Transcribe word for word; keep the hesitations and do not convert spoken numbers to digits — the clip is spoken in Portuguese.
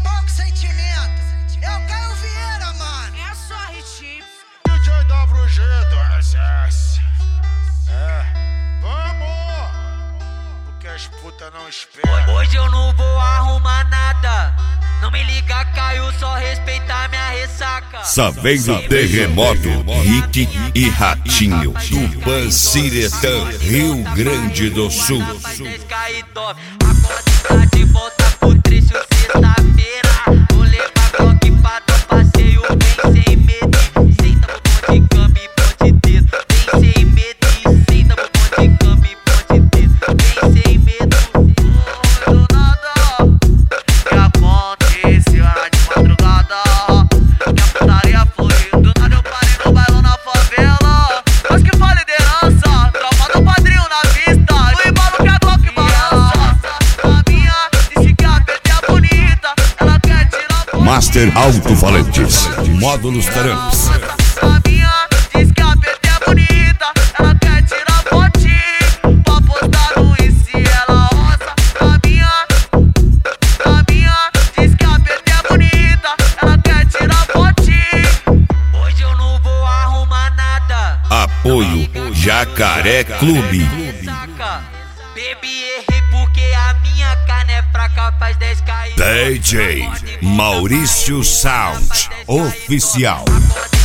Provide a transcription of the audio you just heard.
pouco sentimento. É o Caio Vieira, mano. É só hit. D J W G do S S. É, vamos! Porque as putas não esperam. Hoje eu não vou arrumar nada. Não me liga, Caio, só respeitar minha ressaca. Saveiro Terremoto, Rick e Ratinho, Tupã, Ciretã, Rio Grande do Sul. Acorda de volta pro trecho sexta-feira. Vou levar Glock pra dar passeio, vem sem medo. Senta no bonde, cama e ponte dedo. Vem sem medo, senta no bonde, cama e ponte dedo. Vem sem medo, oh, do nada. Que aconteceu era de madrugada. Que a putaria foi do nada, eu parei no bailão na favela. Mas que fala liderança, tropa do padrinho na vista. No embalo que a Glock balança. A minha disse que a P T é bonita, ela quer tirar foto. Master Alto-Falantes, Módulos Tramps. A minha diz que a P T é bonita, ela quer tirar fotinho pra postar no Insta e ela roça. A minha, a minha diz que a P T é bonita, ela quer tirar fotinho. Hoje eu não vou arrumar nada. Apoio Jacaré Clube. Saca, baby, errei porque a minha carne é fraca, faz dez cair. D J Maurício Sound Oficial.